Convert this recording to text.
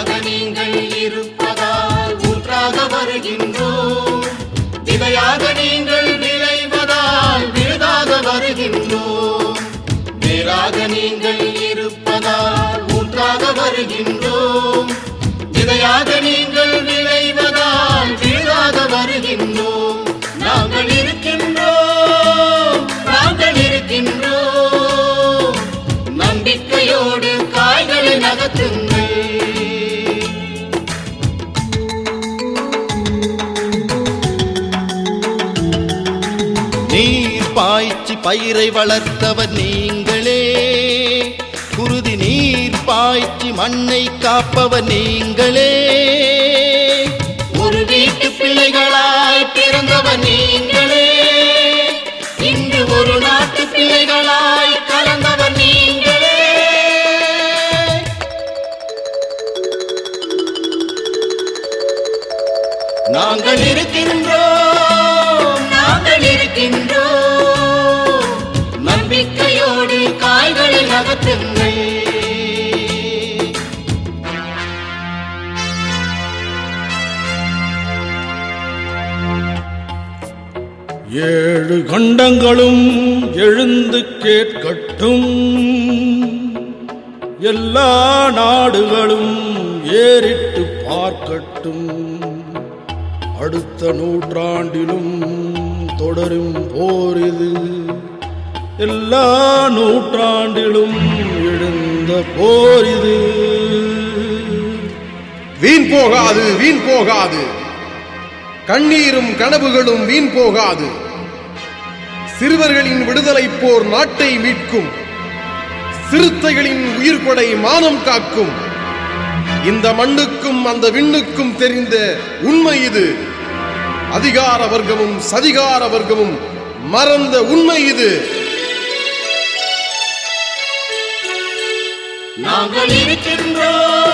வேறாக நீங்கள் இருப்பதால் ஊற்றாக வருகின்றோம். விதையாக நீங்கள் விளைவதால் விழுதாக வருகின்றோம். வேறாக நீங்கள் இருப்பதால் ஊற்றாக வருகின்றோம். விதையாக நீங்கள் விளைவதால் விழுதாக வருகின்றோம். நாங்கள் இருக்கின்றோம், நாங்கள் இருக்கின்றோம். நம்பிக்கையோடு காய்களை நகர்த்துங்கள். நீர் பாய்ச்சி பயிரை வளர்த்தவர் நீங்களே. குருதி நீர் பாய்ச்சி மண்ணை காப்பவர் நீங்களே. ஒரு வீட்டு பிள்ளைகளாய் பிறந்தவர் நீங்களே. இன்று ஒரு நாட்டு பிள்ளைகளாய் கலந்தவர் நீங்களே. நாங்கள் இருக்கின்றோம், நாங்கள் இருக்கின்றோம். நம்பிக்கையோடு காய்களை நகர்த்துங்கள். ஏழு கண்டங்களும் எழுந்து கேட்கட்டும். எல்லா நாடுகளும் ஏறிட்டு பார்க்கட்டும். அடுத்த நூற்றாண்டிலும் தொடரும் போர் இது. எல்லா நூற்றாண்டிலும் எழுந்த போர் இது. வீண் போகாது, வீண் போகாது. கண்ணீரும் கனவுகளும் வீண் போகாது. சிறுவர்களின் விடுதலை போர் நாட்டை மீட்கும். சிறுத்தைகளின் உயிர்கொடை மானம் காக்கும். இந்த மண்ணுக்கும் அந்த விண்ணுக்கும் தெரிந்த உண்மை இது. அதிகார வர்க்கமும் சதிகார வர்க்கமும் மறந்த உண்மை இது. நாங்கள் இருக்கின்றோம்,